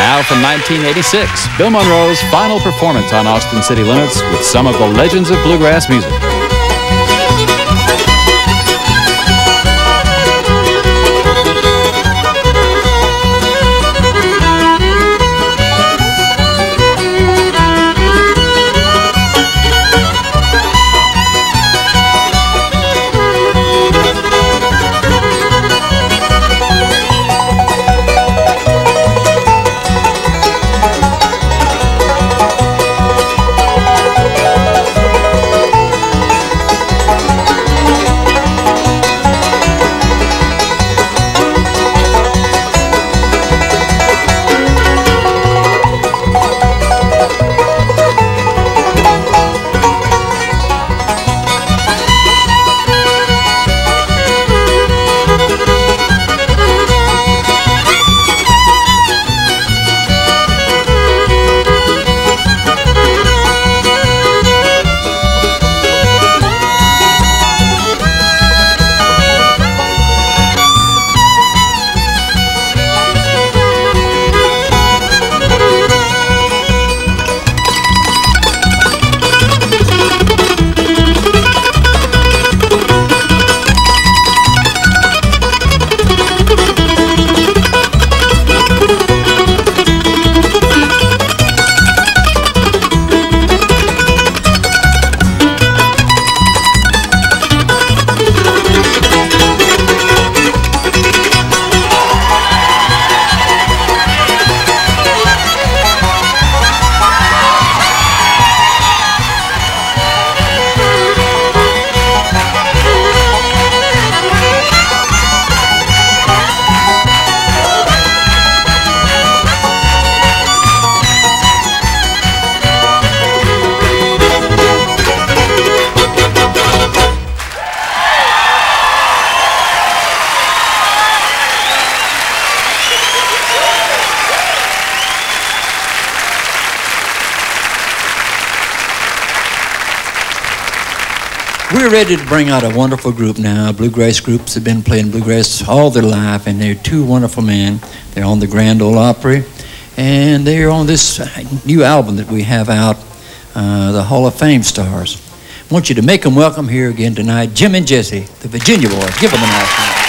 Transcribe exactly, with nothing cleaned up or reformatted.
Now from nineteen eighty-six, Bill Monroe's final performance on Austin City Limits with some of the legends of bluegrass music. We're ready to bring out a wonderful group now. Bluegrass groups have been playing bluegrass all their life, and they're two wonderful men. They're on the Grand Ole Opry, and they're on this new album that we have out, uh, the Hall of Fame Stars. I want you to make them welcome here again tonight, Jim and Jesse, the Virginia Boys. Give them a nice hand.